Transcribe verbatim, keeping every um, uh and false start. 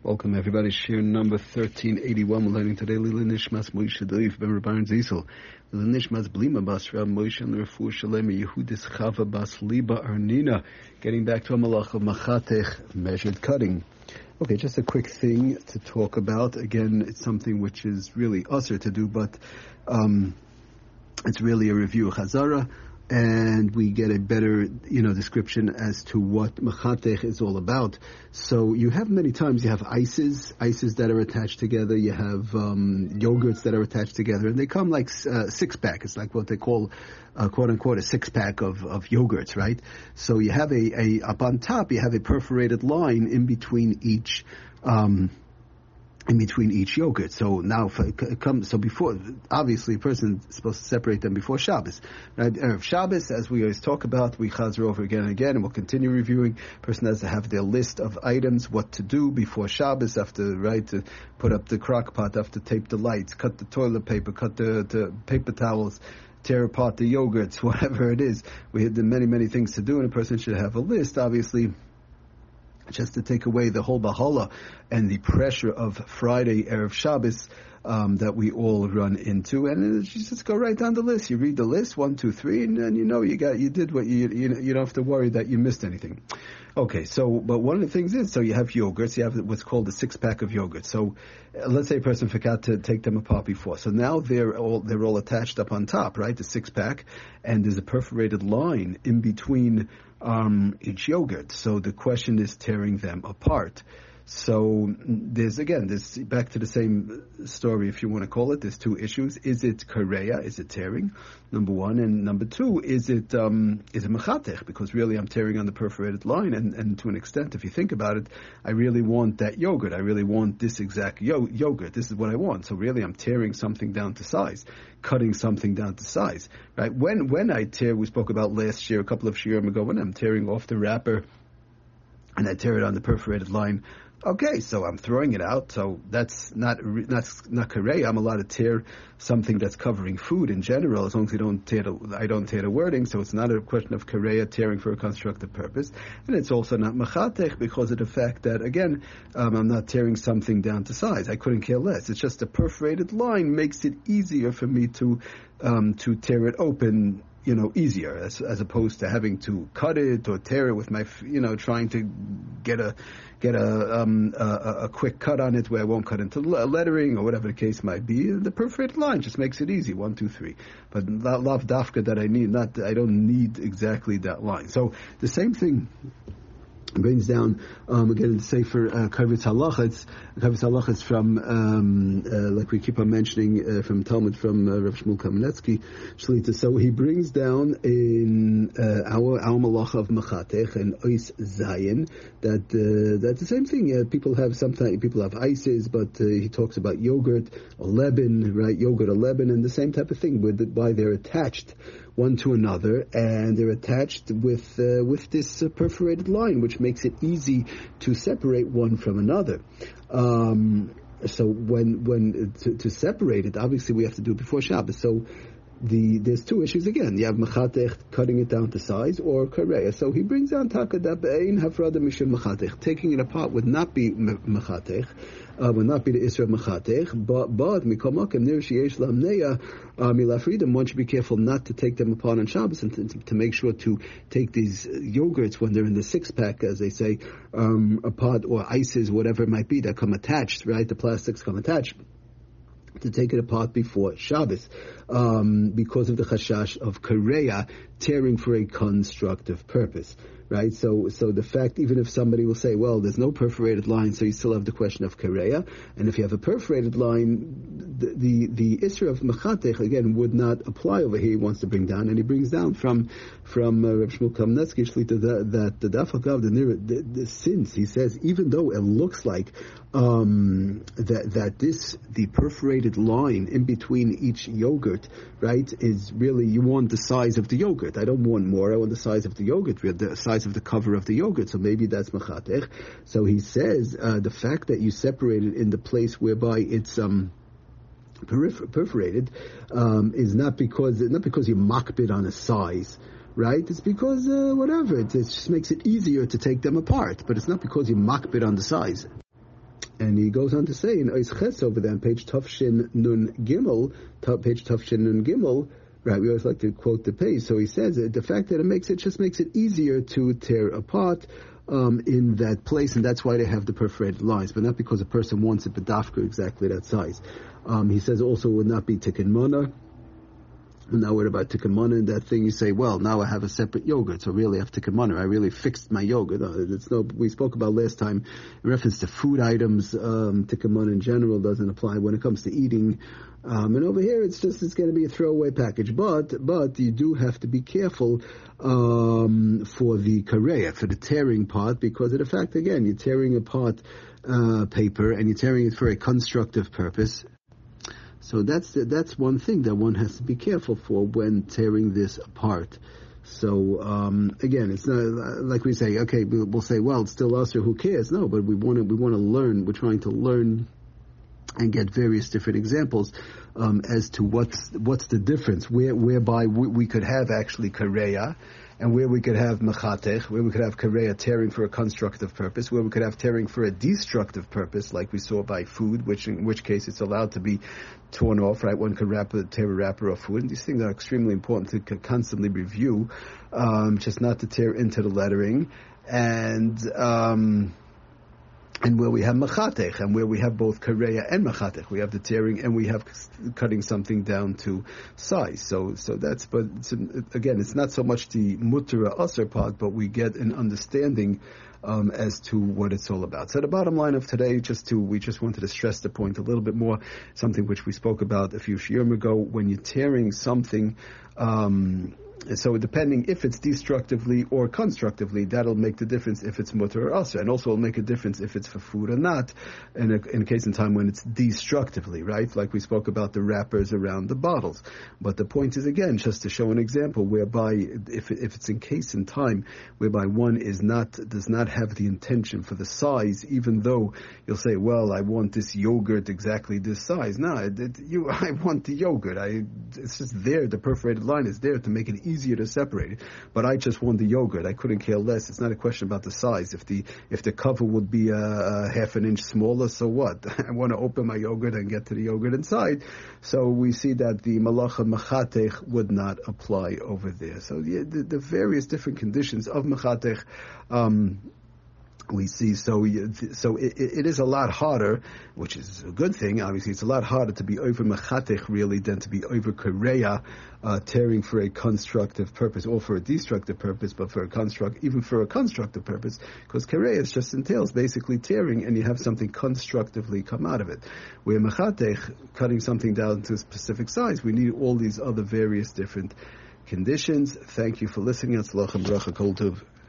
Welcome everybody. Shir number thirteen eighty-one. We're learning today Lila Nishmas Moshe Doif Ben Rabban Zisel. Lila Nishmas Blima Bas Rab Moshe and Refu Shalem Yehudis Chava Bas Liba Arnina. Getting back to a malach of machatech, measured cutting. Okay, just a quick thing to talk about. Again, it's something which is really usher to do, but um, it's really a review of Chazara. And we get a better, you know, description as to what machatech is all about. So you have many times, you have ices, ices that are attached together, you have um, yogurts that are attached together, and they come like uh, six-pack. It's like what they call, uh, quote-unquote, a six-pack of, of yogurts, right? So you have a, a, up on top, you have a perforated line in between each um in between each yogurt. So now, it comes, so before, obviously a person is supposed to separate them before Shabbos. Right? Erev Shabbos, as we always talk about, we chazer over again and again, and we'll continue reviewing. Person has to have their list of items, what to do before Shabbos, after, right, to put up the crock pot, have to tape the lights, cut the toilet paper, cut the, the paper towels, tear apart the yogurts, whatever it is. We had many, many things to do, and a person should have a list, obviously, just to take away the whole bahala and the pressure of Friday, Erev Shabbos, um, that we all run into. And you just go right down the list. You read the list, one, two, three, and then you know you got, you did what you, you, you don't have to worry that you missed anything. Okay, so, but one of the things is, so you have yogurts, you have what's called a six-pack of yogurt. So, uh, let's say a person forgot to take them apart before. So now they're all, they're all attached up on top, right? The six-pack, and there's a perforated line in between, um, each yogurt. So the question is tearing them apart. So there's, again, this back to the same story, if you want to call it. There's two issues. Is it kareya? Is it tearing? Number one. And number two, is it, um, is it machatech? Because really I'm tearing on the perforated line. And, and to an extent, if you think about it, I really want that yogurt. I really want this exact yo- yogurt. This is what I want. So really I'm tearing something down to size, cutting something down to size, right? When, when I tear, we spoke about last year, a couple of shiurim ago, when I'm tearing off the wrapper and I tear it on the perforated line, okay, so I'm throwing it out, so that's not that's not kareya. I'm allowed to tear something that's covering food in general, as long as I don't tear the, I don't tear the wording, so it's not a question of kareya tearing for a constructive purpose. And it's also not machatech because of the fact that, again, um, I'm not tearing something down to size. I couldn't care less. It's just a perforated line makes it easier for me to um, to tear it open, you know, easier, as as opposed to having to cut it or tear it with my, you know, trying to get a get a um a, a quick cut on it where I won't cut into lettering or whatever the case might be. The perforated line just makes it easy, one, two, three. But lav dafka that I need, not I don't need exactly that line. So the same thing brings down, um, again, in the Sefer uh, Kavitz Halacha. It's Kavitz Halacha is from, um, uh, like we keep on mentioning, uh, from Talmud, from uh, Rav Shmuel Kamenetsky Shlita. So he brings down in uh, our our Malacha of Machatech and Ois Zayin that uh, that's the same thing. Uh, people have sometimes people have ices, but uh, he talks about yogurt or lebanon, right? Yogurt or lebanon, and the same type of thing with why they're attached one to another, and they're attached with uh, with this uh, perforated line, which makes it easy to separate one from another. Um, so when when to, to separate it, obviously we have to do it before Shabbos. So the there's two issues again. You have machatech, cutting it down to size, or kareya. So he brings down takadab ein hafrada mishum machatech. Taking it apart would not be machatech. Uh, would not be the Isra Machatech, but but mikomakim nir sheyesh lamneya milafridim. One should be careful not to take them apart on Shabbos, and to, to make sure to take these yogurts when they're in the six pack, as they say, um, apart, or ices, whatever it might be, that come attached. Right, the plastics come attached. To take it apart before Shabbos, um, because of the chashash of kareya, tearing for a constructive purpose, right? So, so the fact, even if somebody will say, well, there's no perforated line, so you still have the question of kareya, and if you have a perforated line, the the, the isra of machatech again would not apply over here. He wants to bring down, and he brings down from from uh, Rav Shmuel Kamenetsky Shlita that, that the daf hakav the, the, the since he says, even though it looks like um, that that this the perforated line in between each yogurt, right, is really, you want the size of the yogurt. I don't want more. I want the size of the yogurt, the size of the cover of the yogurt. So maybe that's machatech. So he says uh, the fact that you separate it in the place whereby it's um perforated um, is not because not because you makbid on a size. Right? It's because, uh, whatever, it, it just makes it easier to take them apart, but it's not because you makbid on the size. And he goes on to say in Ois Ches over there on page Tafshin Nun Gimel, top page Tafshin Nun Gimel, right, we always like to quote the page, so he says that the fact that it makes it just makes it easier to tear apart um, in that place, and that's why they have the perforated lines, but not because a person wants it, but dafka exactly that size. Um, he says also it would not be tikkun mana. Now what about tikkun mana and that thing? You say, well, now I have a separate yogurt, so really I have tikkun mana. I really fixed my yogurt. Uh, it's no, we spoke about last time in reference to food items. Um, tikkun mana in general doesn't apply when it comes to eating. Um, and over here, it's just it's going to be a throwaway package. But but you do have to be careful um, for the kareya, for the tearing part, because of the fact, again, you're tearing apart uh, paper and you're tearing it for a constructive purpose. So that's that's one thing that one has to be careful for when tearing this apart. So um, again, it's not like we say, okay, we'll say, well, it's still us, or who cares? No, but we want to we want to learn. We're trying to learn and get various different examples um, as to what's what's the difference, where whereby we, we could have actually kareya, and where we could have mechatech, where we could have kareya tearing for a constructive purpose, where we could have tearing for a destructive purpose, like we saw by food, which in which case it's allowed to be torn off, right? One could wrap a, tear a wrapper of food, and these things are extremely important to constantly review, um, just not to tear into the lettering, and um, and where we have machatech, and where we have both kareya and machatech, we have the tearing and we have cutting something down to size. So, so that's, but it's, again, it's not so much the muttara aser part, but we get an understanding um, as to what it's all about. So the bottom line of today, just to, we just wanted to stress the point a little bit more, something which we spoke about a few shiurim ago. When you're tearing something, um, so depending if it's destructively or constructively, that'll make the difference if it's mutter or asr, and also it'll make a difference if it's for food or not, in a, in a case in time when it's destructively, right? Like we spoke about the wrappers around the bottles. But the point is, again, just to show an example whereby if if it's in case in time whereby one is not does not have the intention for the size, even though you'll say, well, I want this yogurt exactly this size. No, it, it, you, I want the yogurt. I it's just there. The perforated line is there to make it easy easier to separate it, but I just want the yogurt. I couldn't care less. It's not a question about the size. If the if the cover would be a, a half an inch smaller, so what? I want to open my yogurt and get to the yogurt inside. So we see that the malacha machatech would not apply over there. So the, the, the various different conditions of machatech um, we see, so so it, it is a lot harder, which is a good thing. Obviously, it's a lot harder to be over mechatech really than to be over kareya, uh, tearing for a constructive purpose or for a destructive purpose, but for a construct, even for a constructive purpose, because kareya just entails basically tearing, and you have something constructively come out of it. Where mechatech, cutting something down to a specific size, we need all these other various different conditions. Thank you for listening. Atzlach and bracha kol tov.